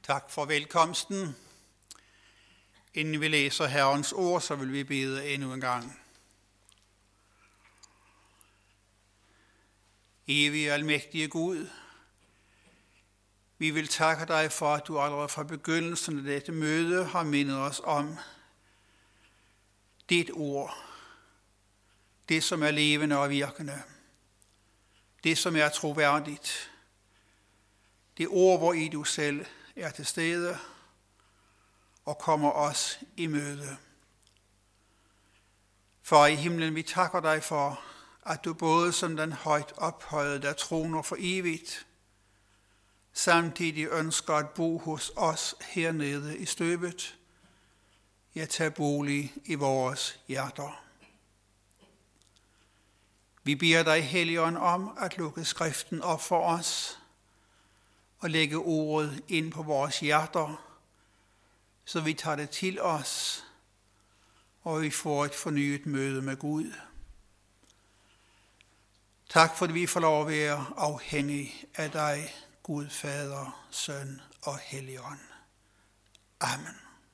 Tak for velkomsten. Inden vi læser Herrens ord, så vil vi bede endnu en gang. Evige almægtige Gud, vi vil takke dig for, at du allerede fra begyndelsen af dette møde har mindet os om dit ord. Det, som er levende og virkende. Det, som er troværdigt. Det ord, hvor i du selv er til stede og kommer os i møde. For i himlen, vi takker dig for, at du både som den højt ophøjede, der troner for evigt, samtidig ønsker at bo hos os hernede i støbet, ja, tage bolig i vores hjerter. Vi beder dig, Helligånd, om at lukke skriften op for os og lægge ordet ind på vores hjerter, så vi tager det til os, og vi får et fornyet møde med Gud. Tak, fordi vi får lov at være afhængige af dig, Gud, Fader, Søn og Helligånd. Amen.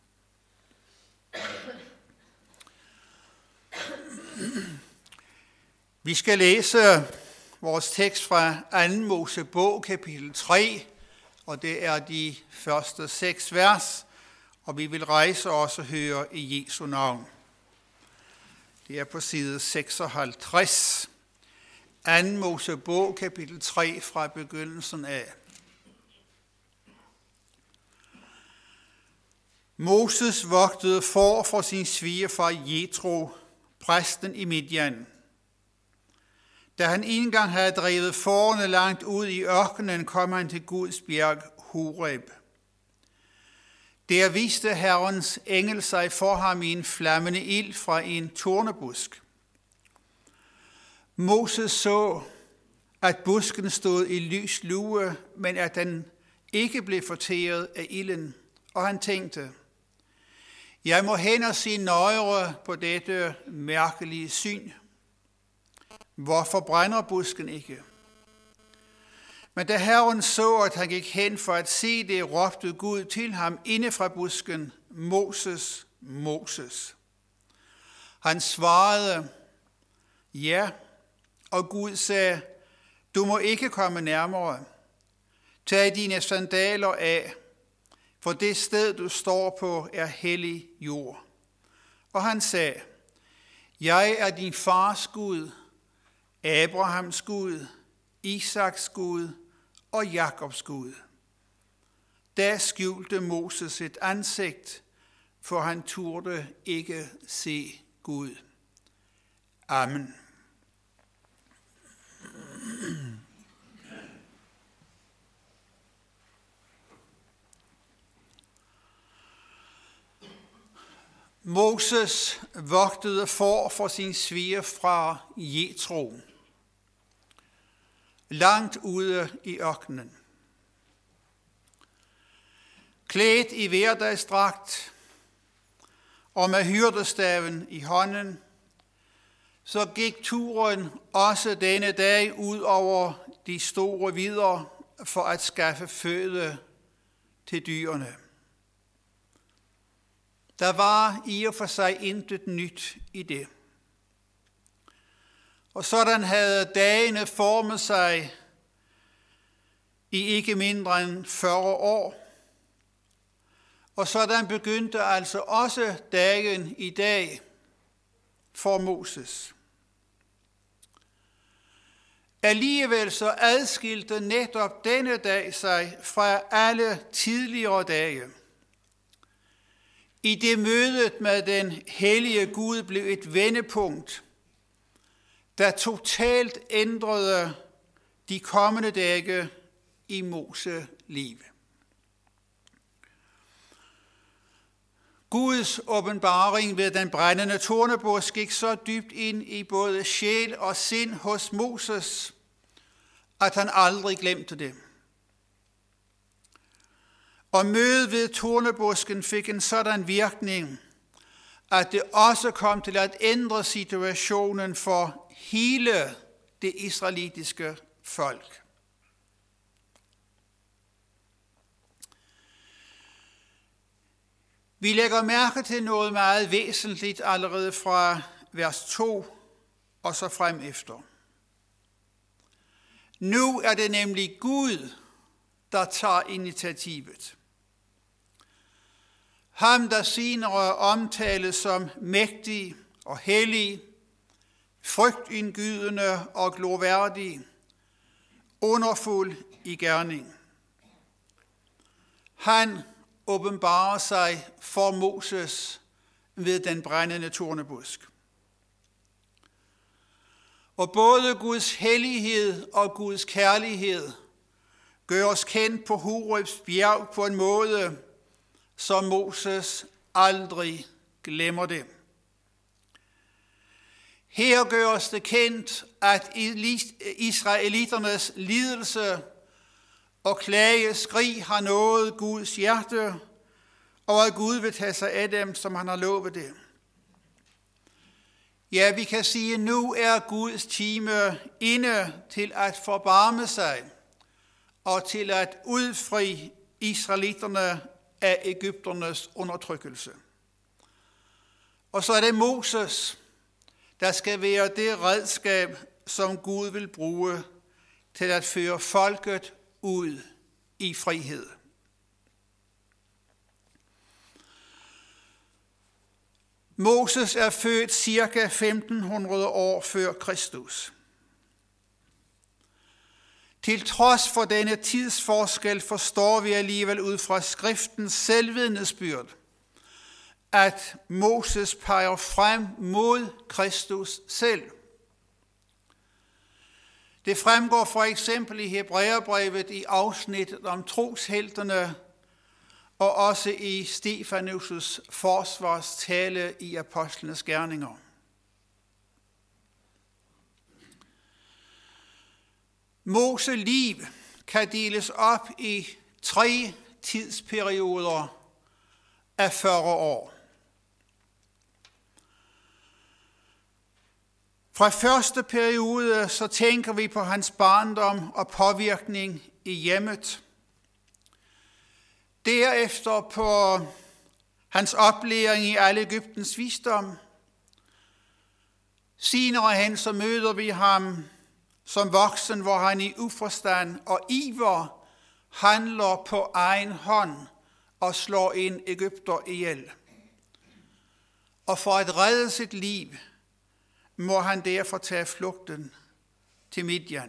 Vi skal læse vores tekst fra 2. Mosebog, kapitel 3, og det er de første 6 vers, og vi vil rejse os og høre i Jesu navn. Det er på side 56. 2. Mosebog, kapitel 3, fra begyndelsen af. Moses vogtede får for sin svigerfar Jethro, præsten i Midian. Da han engang havde drevet fårene langt ud i ørkenen, kom han til Guds bjerg Horeb. Der viste Herrens engel sig for ham i en flammende ild fra en tornebusk. Moses så, at busken stod i lys lue, men at den ikke blev fortæret af ilden, og han tænkte, jeg må hen og se nøjere på dette mærkelige syn. Hvorfor brænder busken ikke? Men da Herren så, at han gik hen for at se det, råbte Gud til ham inde fra busken, Moses, Moses. Han svarede, ja, og Gud sagde, du må ikke komme nærmere. Tag dine sandaler af, for det sted, du står på, er hellig jord. Og han sagde, jeg er din fars Gud, Abrahams Gud, Isaks Gud og Jakobs Gud. Da skjulte Moses sit ansigt, for han turde ikke se Gud. Amen. Moses vogtede får for sin svigerfar Jethro, langt ude i ørkenen. Klædt i hverdagsdragt og med hyrdestaven i hånden, så gik turen også denne dag ud over de store vidder for at skaffe føde til dyrene. Der var i og for sig intet nyt i det. Og sådan havde dagene formet sig i ikke mindre end 40 år. Og sådan begyndte altså også dagen i dag for Moses. Alligevel så adskilte netop denne dag sig fra alle tidligere dage. I det mødet med den hellige Gud blev et vendepunkt, der totalt ændrede de kommende dage i Moses liv. Guds åbenbaring ved den brændende tornebusk gik så dybt ind i både sjæl og sind hos Moses, at han aldrig glemte det. Og mødet ved tornebusken fik en sådan virkning, at det også kom til at ændre situationen for hele det israelitiske folk. Vi lægger mærke til noget meget væsentligt allerede fra vers 2 og så frem efter. Nu er det nemlig Gud, der tager initiativet. Ham, der senere omtales som mægtig og hellig, frygtindgydende og glorværdig, underfuld i gerning. Han åbenbarer sig for Moses ved den brændende tornebusk. Og både Guds hellighed og Guds kærlighed gør os kendt på Horebs bjerg på en måde, så Moses aldrig glemmer det. Her gør os det kendt, at israeliternes lidelse og klageskrig har nået Guds hjerte, og at Gud vil tage sig af dem, som han har lovet det. Ja, vi kan sige, at nu er Guds time inde til at forbarme sig og til at udfri israelitterne af egypternes undertrykkelse. Og så er det Moses, der skal være det redskab, som Gud vil bruge til at føre folket ud i frihed. Moses er født ca. 1500 år før Kristus. Til trods for denne tidsforskel forstår vi alligevel ud fra skriftens selvvidnesbyrd, at Moses peger frem mod Kristus selv. Det fremgår for eksempel i Hebræerbrevet i afsnittet om troshelterne, og også i Stefanus' forsvarstale i Apostlenes Gerninger. Moses liv kan deles op i 3 tidsperioder af 40 år. Fra første periode så tænker vi på hans barndom og påvirkning i hjemmet. Derefter på hans oplæring i al Egyptens visdom. Senere hen så møder vi ham som voksen, hvor han i uforstand og iver handler på egen hånd og slår en egypter ihjel. Og for at redde sit liv må han derfor tage flugten til Midian.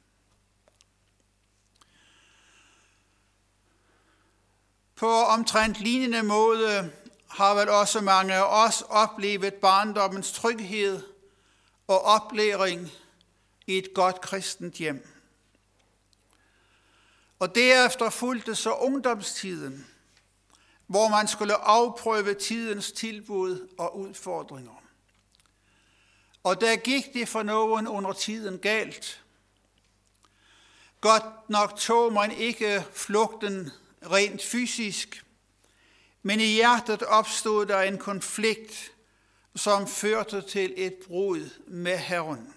På omtrent lignende måde har vel også mange af os oplevet barndommens tryghed og oplæring i et godt kristent hjem. Og derefter fulgte så ungdomstiden, hvor man skulle afprøve tidens tilbud og udfordringer. Og der gik det for nogen under tiden galt. Godt nok tog man ikke flugten rent fysisk, men i hjertet opstod der en konflikt, som førte til et brud med Herren.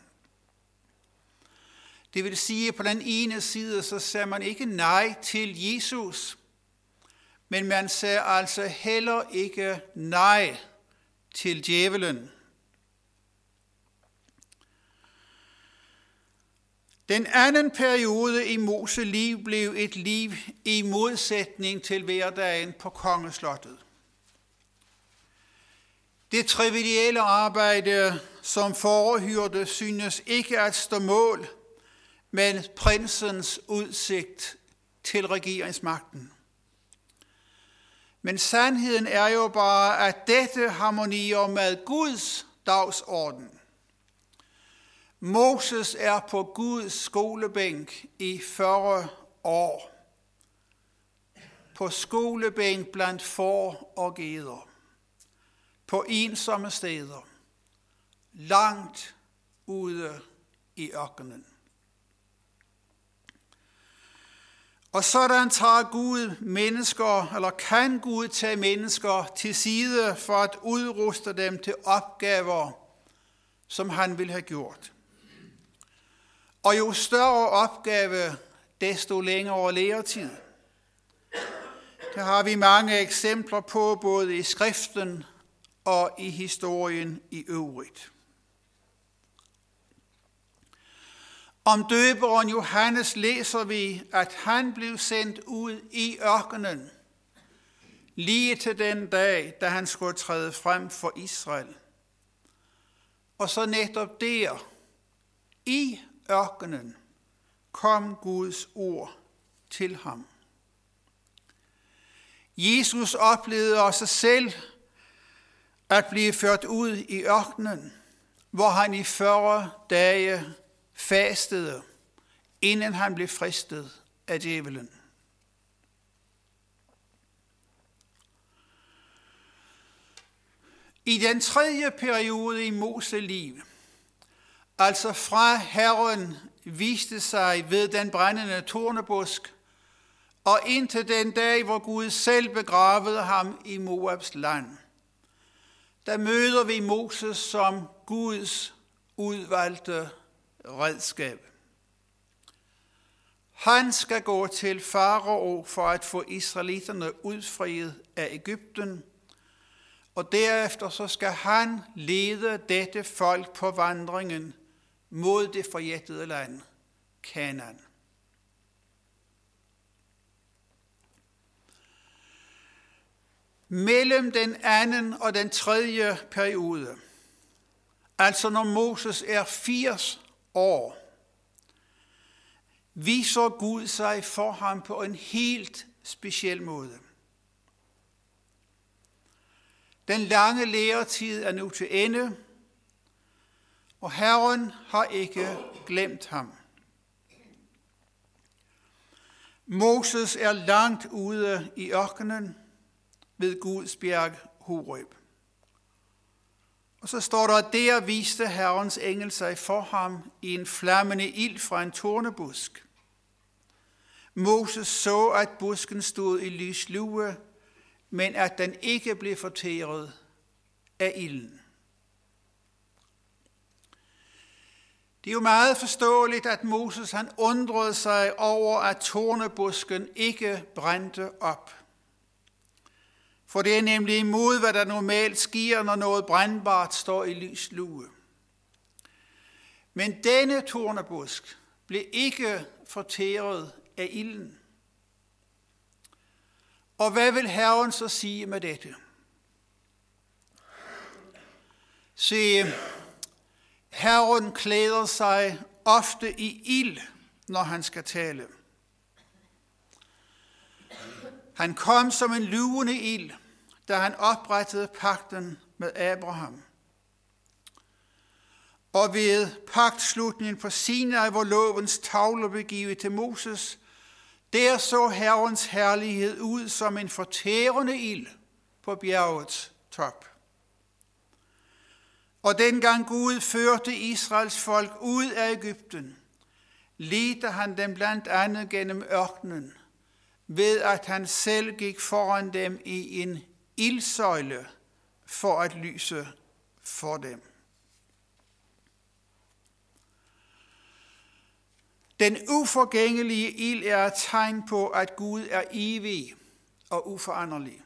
Det vil sige, at på den ene side, så sagde man ikke nej til Jesus, men man sagde altså heller ikke nej til djævelen. Den anden periode i Moses liv blev et liv i modsætning til hverdagen på kongeslottet. Det trivielle arbejde som fårehyrde synes ikke at stå mål med prinsens udsigt til regeringsmagten. Men sandheden er jo bare, at dette harmonierer med Guds dagsorden. Moses er på Guds skolebænk i 40 år. På skolebænk blandt får og geder. På ensomme steder. Langt ude i ørkenen. Og sådan tager Gud mennesker, eller kan Gud tage mennesker til side for at udruste dem til opgaver, som han vil have gjort. Og jo større opgave, desto længere læretid. har vi mange eksempler på, både i skriften og i historien i øvrigt. Om døberen Johannes læser vi, at han blev sendt ud i ørkenen, lige til den dag, da han skulle træde frem for Israel. Og så netop der, i ørkenen, kom Guds ord til ham. Jesus oplevede også selv at blive ført ud i ørkenen, hvor han i 40 dage fastede, inden han blev fristet af djævelen. I den tredje periode i Mose liv, altså fra Herren viste sig ved den brændende tornebusk, og indtil den dag, hvor Gud selv begravede ham i Moabs land, der møder vi Moses som Guds udvalgte redskab. Han skal gå til farao for at få israelitterne udfriet af Egypten, og derefter så skal han lede dette folk på vandringen mod det forjættede land, Kanaan. Mellem den anden og den tredje periode, altså når Moses er 80 år, viser Gud sig for ham på en helt speciel måde. Den lange læretid er nu til ende, og Herren har ikke glemt ham. Moses er langt ude i ørkenen ved Guds bjerg Horeb. Og så står der, at der viste Herrens engel sig for ham i en flammende ild fra en tornebusk. Moses så, at busken stod i lys lue, men at den ikke blev fortæret af ilden. Det er jo meget forståeligt, at Moses han undrede sig over, at tornebusken ikke brændte op. For det er nemlig imod, hvad der normalt sker, når noget brændbart står i lys lue. Men denne tornebusk blev ikke fortæret af ilden. Og hvad vil Herren så sige med dette? Se, Herren klæder sig ofte i ild, når han skal tale. Han kom som en lugende ild, da han oprettede pagten med Abraham. Og ved pagtslutningen på Sinai, hvor lovens tavler blev givet til Moses, der så Herrens herlighed ud som en fortærende ild på bjergets top. Og dengang Gud førte Israels folk ud af Egypten, ledte han dem blandt andet gennem ørkenen, ved at han selv gik foran dem i en ildsøjle for at lyse for dem. Den uforgængelige ild er et tegn på, at Gud er evig og uforanderlig.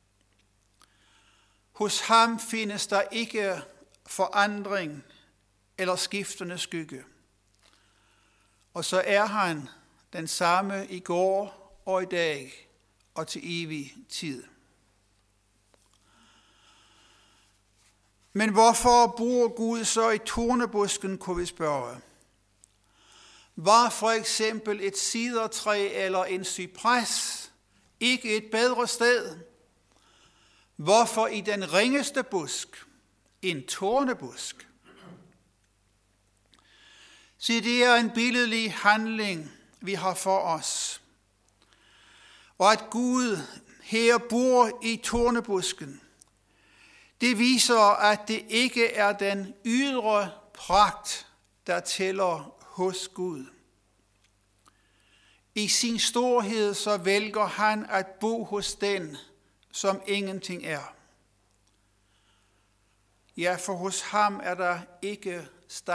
Hos ham findes der ikke forandring eller skiftende skygge. Og så er han den samme i går og i dag og til evig tid. Men hvorfor bor Gud så i tornebusken, kunne vi spørge? Var for eksempel et sidertræ eller en cypres ikke et bedre sted? Hvorfor i den ringeste busk en tornebusk? Se, det er en billedlig handling, vi har for os. Og at Gud her bor i tornebusken, det viser, at det ikke er den ydre pragt, der tæller hos Gud. I sin storhed så vælger han at bo hos den, som ingenting er. Ja, for hos ham er der ikke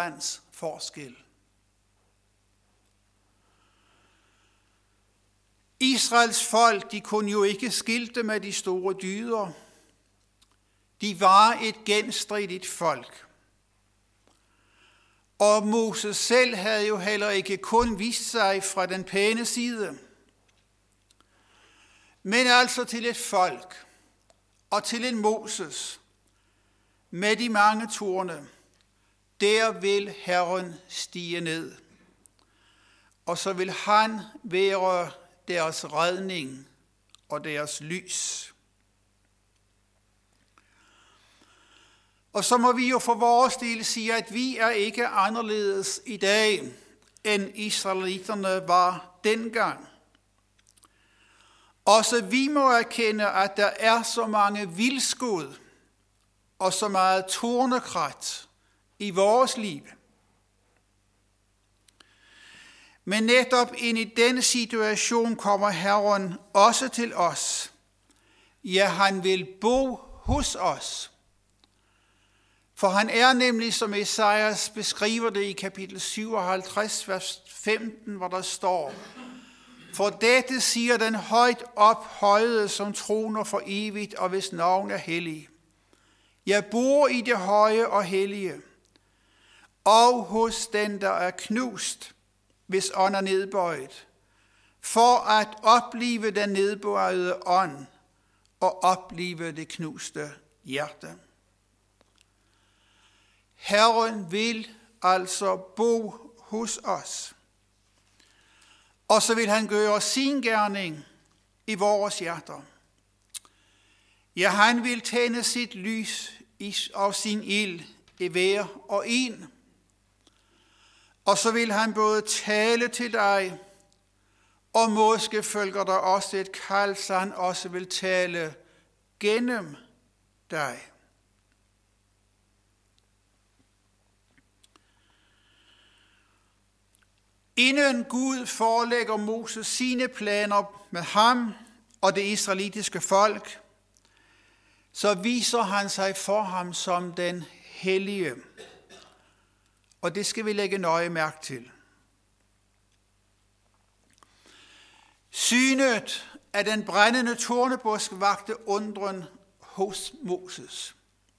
standsforskel. Israels folk, de kunne jo ikke skilte med de store dyder. De var et genstridigt folk. Og Moses selv havde jo heller ikke kun vist sig fra den pæne side, men altså til et folk og til en Moses med de mange torne. Der vil Herren stige ned, og så vil han være deres redning og deres lys. Og så må vi jo for vores del sige, at vi er ikke anderledes i dag, end israelitterne var dengang. Også vi må erkende, at der er så mange vildskud og så meget tornekrat i vores liv. Men netop ind i denne situation kommer Herren også til os. Ja, han vil bo hos os. For han er nemlig, som Esajas beskriver det i kapitel 57, vers 15, hvor der står: For dette siger den højt ophøjede, som troner for evigt, og hvis navn er hellig. Jeg bor i det høje og hellige, og hos den, der er knust, hvis ånd er nedbøjet, for at oplive den nedbøjede ånd og oplive det knuste hjerte. Herren vil altså bo hos os, og så vil han gøre sin gerning i vores hjerter. Ja, han vil tænde sit lys og sin ild i hver og en. Og så vil han både tale til dig, og måske følger der også et kald, så han også vil tale gennem dig. Inden Gud forelægger Moses sine planer med ham og det israelitiske folk, så viser han sig for ham som den hellige. Og det skal vi lægge nøje mærke til. Synet af den brændende tornebusk vakte undren hos Moses.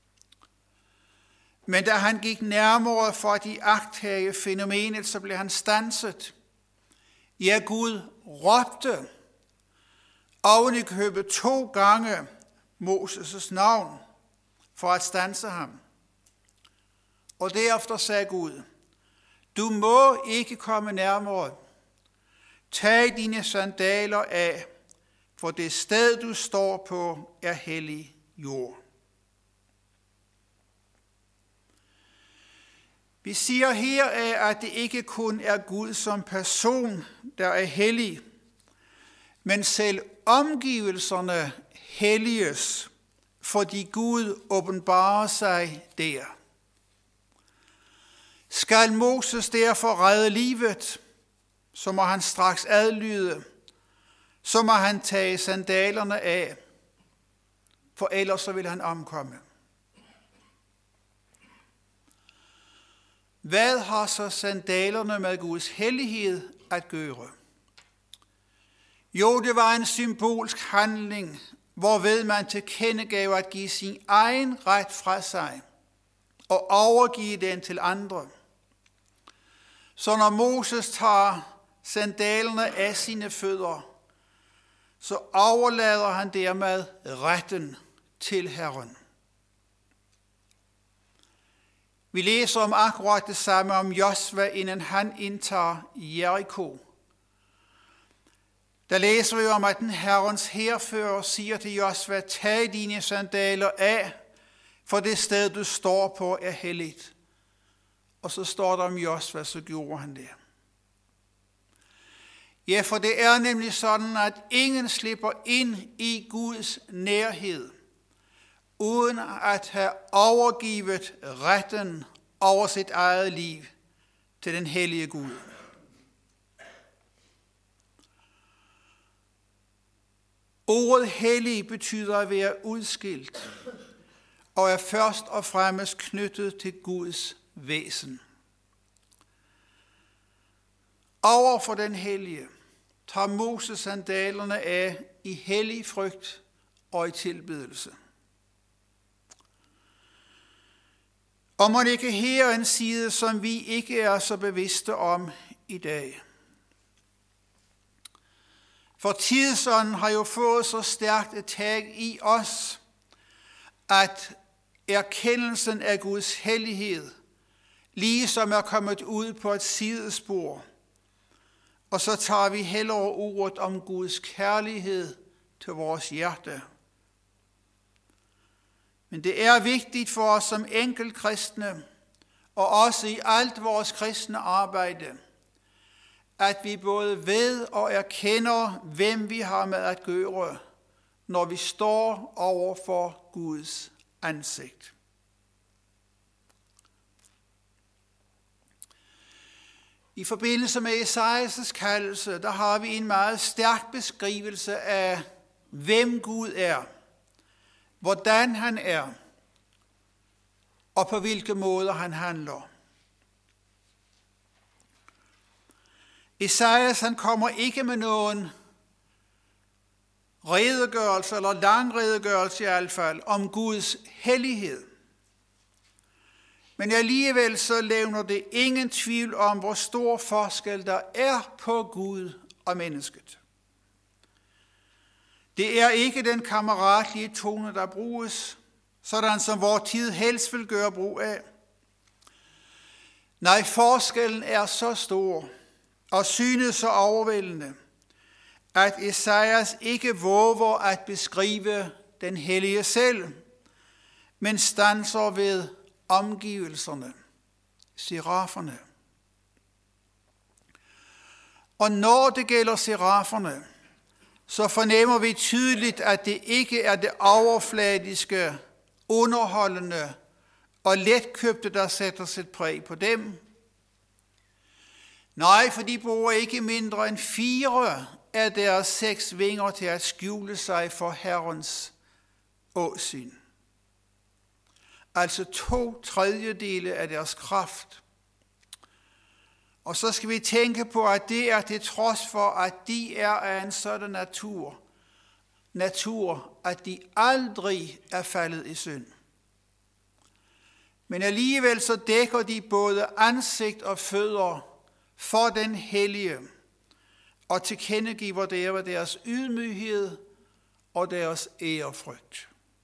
Men da han gik nærmere for at iagttage fænomenet, så blev han standset. Ja, Gud råbte oven i købet 2 gange Moses' navn for at standse ham. Og derefter sagde Gud: Du må ikke komme nærmere. Tag dine sandaler af, for det sted, du står på, er hellig jord. Vi siger heraf, at det ikke kun er Gud som person, der er hellig, men selv omgivelserne helliges, fordi Gud åbenbarer sig der. Skal Moses derfor redde livet, så må han straks adlyde, så må han tage sandalerne af, for ellers så vil han omkomme. Hvad har så sandalerne med Guds hellighed at gøre? Jo, det var en symbolsk handling, hvorved man tilkendegav at give sin egen ret fra sig og overgive den til andre. Så når Moses tager sandalerne af sine fødder, så overlader han dermed retten til Herren. Vi læser om akkurat det samme om Josva, inden han indtager Jericho. Der læser vi om, at den Herrens hærfører siger til Josva: Tag dine sandaler af, for det sted, du står på, er helligt. Og så står der om Josva, så gjorde han det. Ja, for det er nemlig sådan, at ingen slipper ind i Guds nærhed, uden at have overgivet retten over sit eget liv til den hellige Gud. Ordet hellig betyder at være udskilt, og er først og fremmest knyttet til Guds væsen. Over for den hellige tager Moses sandalerne af i hellig frygt og i tilbedelse. Og må ikke her en side, som vi ikke er så bevidste om i dag. For tidsånden har jo fået så stærkt et tag i os, at erkendelsen af Guds hellighed ligesom er kommet ud på et sidespor, og så tager vi hellere ordet om Guds kærlighed til vores hjerte. Men det er vigtigt for os som enkeltkristne, og også i alt vores kristne arbejde, at vi både ved og erkender, hvem vi har med at gøre, når vi står over for Guds ansigt. I forbindelse med Esajas kaldelse, der har vi en meget stærk beskrivelse af, hvem Gud er, hvordan han er, og på hvilke måder han handler. Esajas, han kommer ikke med nogen redegørelse, eller lang redegørelse i hvert fald, om Guds hellighed. Men alligevel så levner det ingen tvivl om, hvor stor forskel der er på Gud og mennesket. Det er ikke den kammeratlige tone, der bruges, sådan som vor tid helst vil gøre brug af. Nej, forskellen er så stor og synes så overvældende, at Esajas ikke våger at beskrive den hellige selv, men standser ved omgivelserne, seraferne. Og når det gælder seraferne, så fornemmer vi tydeligt, at det ikke er det overfladiske, underholdende og letkøbte, der sætter sit præg på dem. Nej, for de bruger ikke mindre end 4 af deres 6 vinger til at skjule sig for Herrens åsyn. Altså 2/3 af deres kraft. Og så skal vi tænke på, at det er til trods for, at de er af en sådan natur, at de aldrig er faldet i synd. Men alligevel så dækker de både ansigt og fødder for den hellige, og tilkendegiver deres ydmyghed og deres ærefrygt.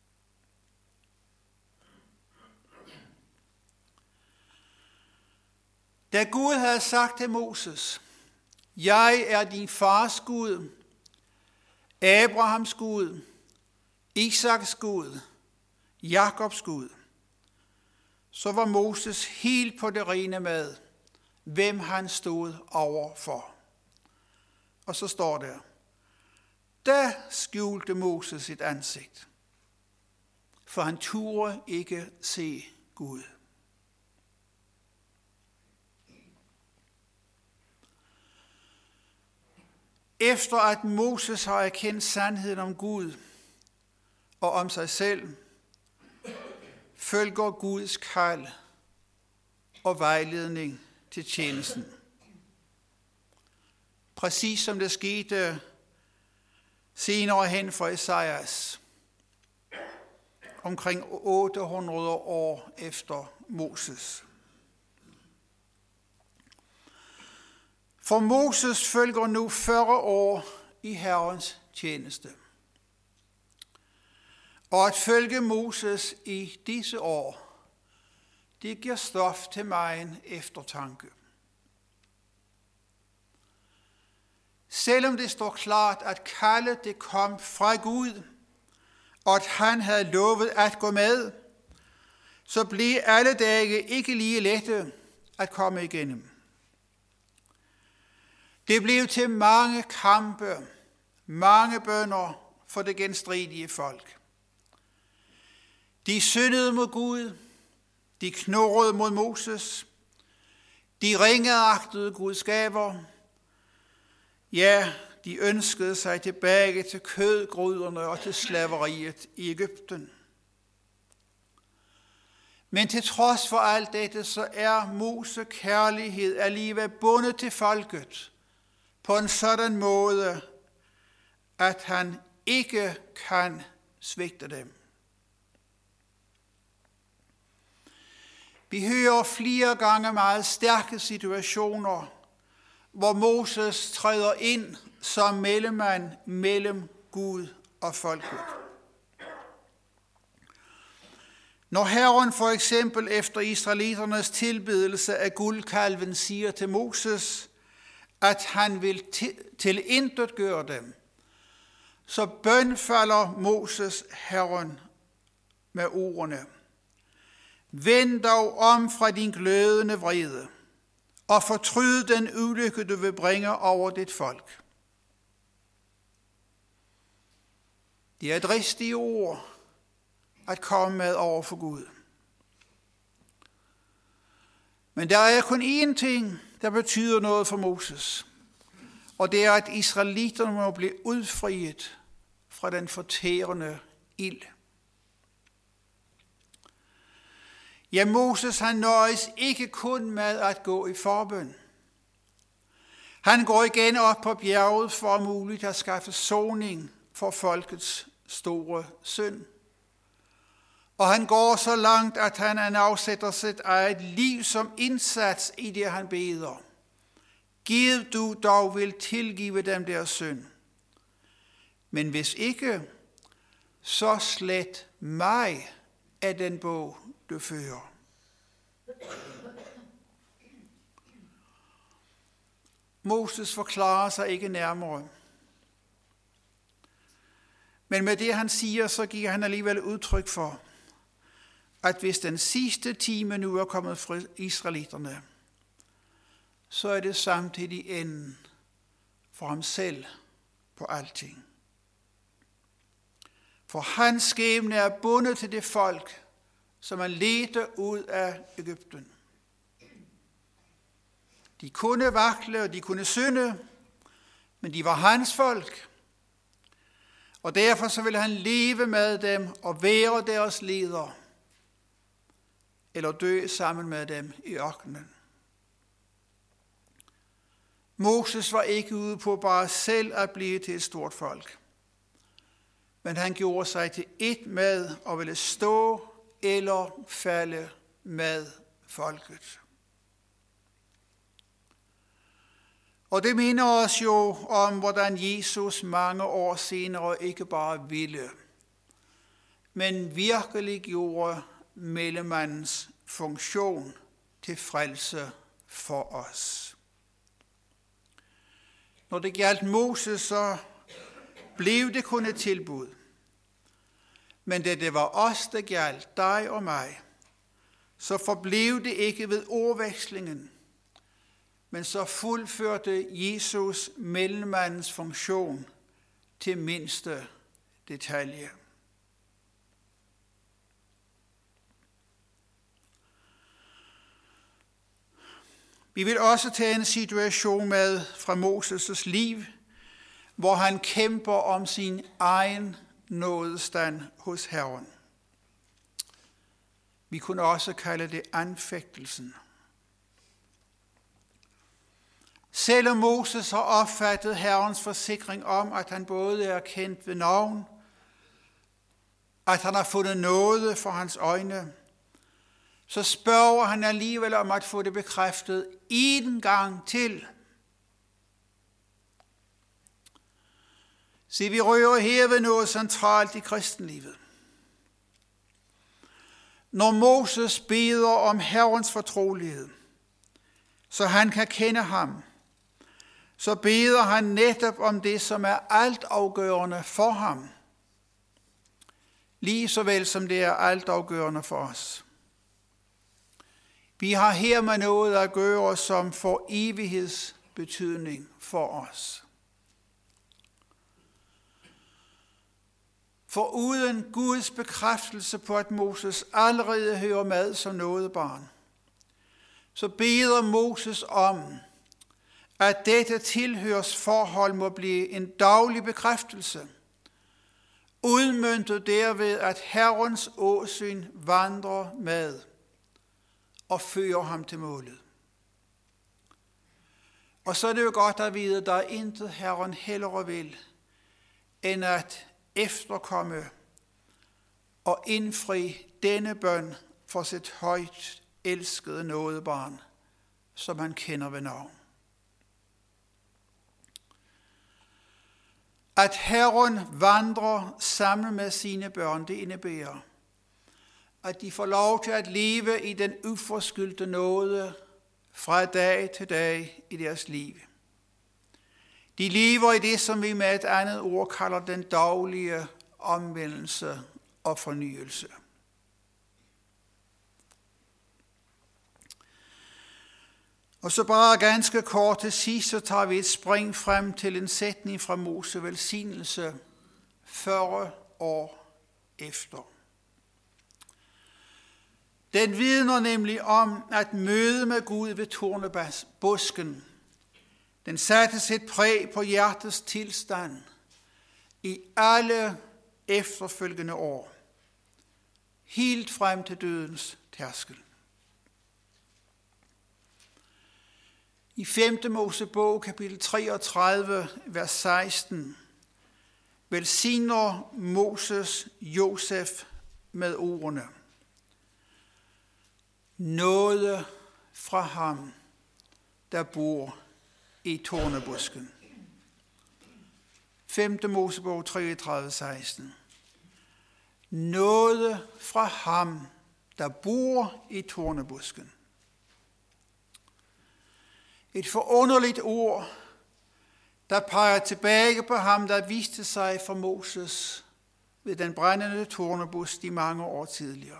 Da Gud havde sagt til Moses, jeg er din fars Gud, Abrahams Gud, Isaks Gud, Jakobs Gud, så var Moses helt på det rene med, hvem han stod overfor. Og så står der, da skjulte Moses sit ansigt, for han turde ikke se Gud. Efter at Moses har erkendt sandheden om Gud og om sig selv, følger Guds kald og vejledning til tjenesten. Præcis som det skete senere hen for Esajas, omkring 800 år efter Moses. For Moses følger nu 40 år i Herrens tjeneste. Og at følge Moses i disse år, det giver stof til megen eftertanke. Selvom det står klart, at kaldet det kom fra Gud, og at han havde lovet at gå med, så blev alle dage ikke lige lette at komme igennem. Det blev til mange kampe, mange bønner for det genstridige folk. De syndede mod Gud, de knurrede mod Moses, de ringeagtede Guds gaver. Ja, de ønskede sig tilbage til kødgryderne og til slaveriet i Egypten. Men til trods for alt dette, så er Moses kærlighed alligevel bundet til folket på en sådan måde, at han ikke kan svigte dem. Vi hører flere gange meget stærke situationer, hvor Moses træder ind som mellemmand mellem Gud og folket. Når Herren for eksempel efter israeliternes tilbedelse af guldkalven siger til Moses, at han vil tilintetgøre dem, så bønfalder Moses Herren med ordene: Vend dog om fra din glødende vrede, og fortryd den ulykke, du vil bringe over dit folk. Det er dristige ord at komme med over for Gud. Men der er kun én ting, der betyder noget for Moses, og det er, at israelitterne må blive udfriet fra den fortærende ild. Ja, Moses han nøjes ikke kun med at gå i forbøn. Han går igen op på bjerget for om muligt at skaffe soning for folkets store synd. Og han går så langt, at han afsætter sit eget liv som indsats i det, han beder. Giv du dog vil tilgive dem deres synd. Men hvis ikke, så slet mig af den bog, du fører. Moses forklarer sig ikke nærmere. Men med det, han siger, så giver han alligevel udtryk for, at hvis den sidste time nu er kommet fra israelitterne, så er det samtidig enden for ham selv på alting. For hans skæbne er bundet til det folk, som han ledte ud af Egypten. De kunne vakle, og de kunne synde, men de var hans folk. Og derfor så ville han leve med dem og være deres leder, eller dø sammen med dem i ørkenen. Moses var ikke ude på bare selv at blive til et stort folk, men han gjorde sig til et med og ville stå eller falde med folket. Og det minder os jo om, hvordan Jesus mange år senere ikke bare ville, men virkelig gjorde mellemmandens funktion til frelse for os. Når det gjaldt Moses, så blev det kun et tilbud. Men da det var os, der gjaldt, dig og mig, så forblev det ikke ved ordvekslingen, men så fuldførte Jesus mellemmandens funktion til mindste detalje. Vi vil også tage en situation med fra Moses' liv, hvor han kæmper om sin egen nådestand hos Herren. Vi kunne også kalde det anfægtelsen. Selvom Moses har opfattet Herrens forsikring om, at han både er kendt ved navn, at han har fundet nåde for hans øjne, så spørger han alligevel om at få det bekræftet en gang til. Se, vi rører her ved noget centralt i kristenlivet. Når Moses beder om Herrens fortrolighed, så han kan kende ham, så beder han netop om det, som er altafgørende for ham, lige så vel som det er altafgørende for os. Vi har her med noget at gøre, som får evighedsbetydning for os. For uden Guds bekræftelse på, at Moses allerede hører med som nådebarn, så beder Moses om, at dette tilhørsforhold må blive en daglig bekræftelse, udmøntet derved, at Herrens åsyn vandrer med og fører ham til målet. Og så er det jo godt at vide, at der er intet Herren hellere vil, end at efterkomme og indfri denne bøn for sit højt elskede nådebarn, som han kender ved navn. At Herren vandrer sammen med sine børn, det indebærer, at de får lov til at leve i den uforskyldte nåde fra dag til dag i deres liv. De lever i det, som vi med et andet ord kalder den daglige omvendelse og fornyelse. Og så bare ganske kort til sidst, så tager vi et spring frem til en sætning fra Mose velsignelse 40 år efter. Den vidner nemlig om at møde med Gud ved tornebusken. Den satte sit præg på hjertets tilstand i alle efterfølgende år, helt frem til dødens tærskel. I 5. Mosebog, kapitel 33, vers 16, velsigner Moses Josef med ordene: nåde fra ham, der bor i tornebusken. 5. Mosebog 33, 16. Nåde fra ham, der bor i tornebusken. Et forunderligt ord, der peger tilbage på ham, der viste sig for Moses ved den brændende tornebus de mange år tidligere.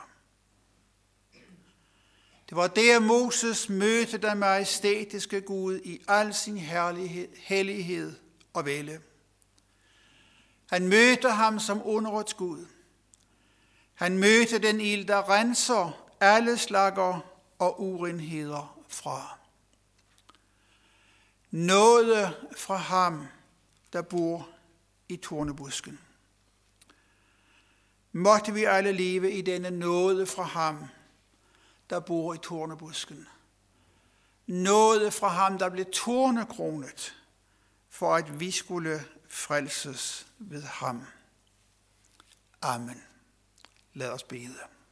Det var der Moses mødte den majestætiske Gud i al sin hellighed og vælde. Han mødte ham som underets Gud. Han mødte den ild, der renser alle slanger og urenheder fra. Nåde fra ham, der bor i tornebusken. Måtte vi alle leve i denne nåde fra ham, der bor i tornebusken. Nåde fra ham, der blev tornekronet, for at vi skulle frelses ved ham. Amen. Lad os bede.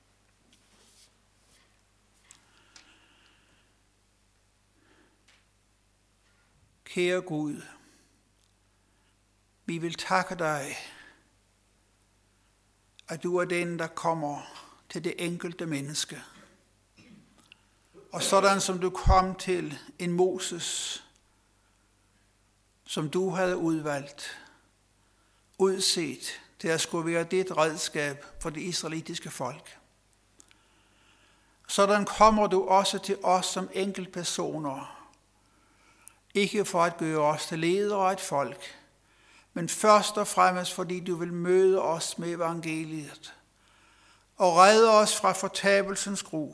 Kære Gud, vi vil takke dig, at du er den, der kommer til det enkelte menneske. Og sådan som du kom til en Moses, som du havde udset til at skulle være dit redskab for det israelitiske folk. Sådan kommer du også til os som enkeltpersoner, ikke for at gøre os til ledere af et folk, men først og fremmest fordi du vil møde os med evangeliet og redde os fra fortabelsens gru.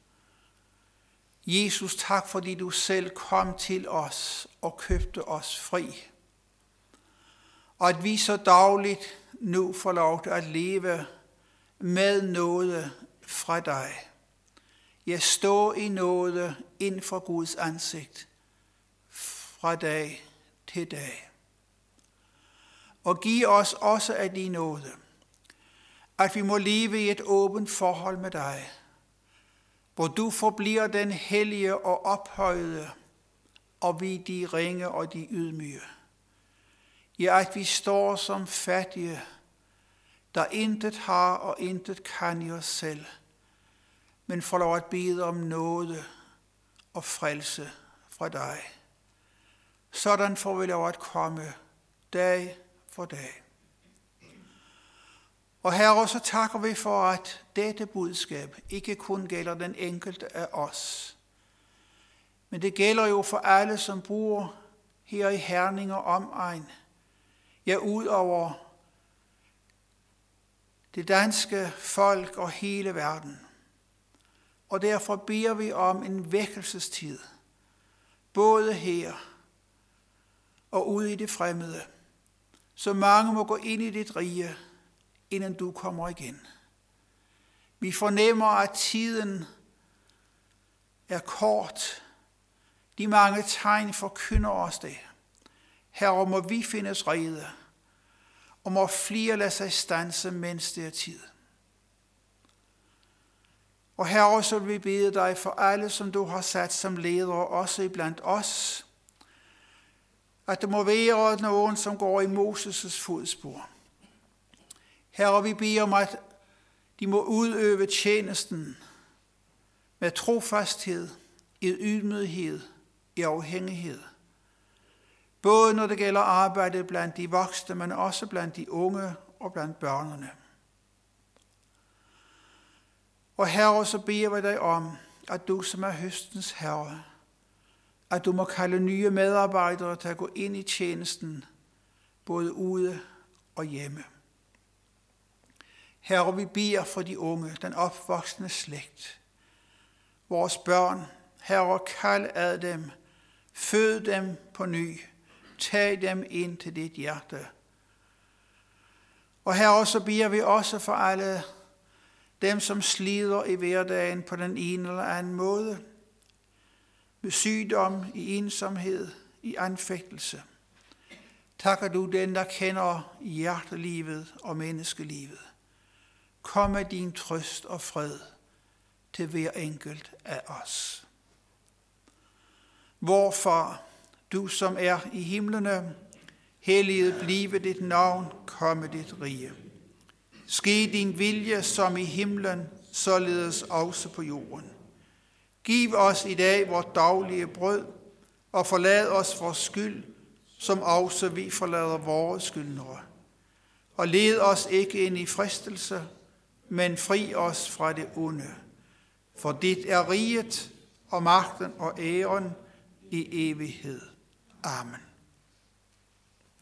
Jesus, tak fordi du selv kom til os og købte os fri. Og at vi så dagligt nu får lov til at leve med nåde fra dig. Jeg står i nåde inden for Guds ansigt fra dag til dag. Og giv os også af din nåde, at vi må leve i et åbent forhold med dig, hvor du forbliver den hellige og ophøjede, og vi de ringe og de ydmyge. Ja, at vi står som fattige, der intet har og intet kan i os selv, men får lov at bede om nåde og frelse fra dig. Sådan får vi lov at komme dag for dag. Og Herre, så takker vi for, at dette budskab ikke kun gælder den enkelte af os, men det gælder jo for alle, som bor her i Herning og omegn, ja, ud over det danske folk og hele verden. Og derfor beder vi om en vækkelsestid, både her og ude i det fremmede, så mange må gå ind i dit rige, inden du kommer igen. Vi fornemmer, at tiden er kort. De mange tegn forkynder os det. Herre, må vi findes rede, og må flere lade sig standse, mens det er tid. Og Herre, så vil vi bede dig for alle, som du har sat som ledere, også iblandt os, at det må være nogen, som går i Moses' fodspor. Herre, vi beder om, at de må udøve tjenesten med trofasthed, i ydmyghed, i afhængighed. Både når det gælder arbejdet blandt de voksne, men også blandt de unge og blandt børnene. Og Herre, så beder vi dig om, at du som er høstens herre, at du må kalde nye medarbejdere til at gå ind i tjenesten, både ude og hjemme. Herre, vi beder for de unge, den opvoksende slægt, vores børn. Herre, kald ad dem, fød dem på ny, tag dem ind til dit hjerte. Og Herre, så beder vi også for alle dem, som slider i hverdagen på den ene eller anden måde, med sygdom, i ensomhed, i anfægtelse. Takker du den, der kender hjertelivet og menneskelivet. Kom med din trøst og fred til hver enkelt af os. Vor Far, du som er i himlene, helliget blive dit navn, komme dit rige. Ske din vilje som i himlen, således også på jorden. Giv os i dag vort daglige brød, og forlad os vores skyld, som også vi forlader vores skyldnere. Og led os ikke ind i fristelse, men fri os fra det onde. For dit er riget og magten og æren i evighed. Amen.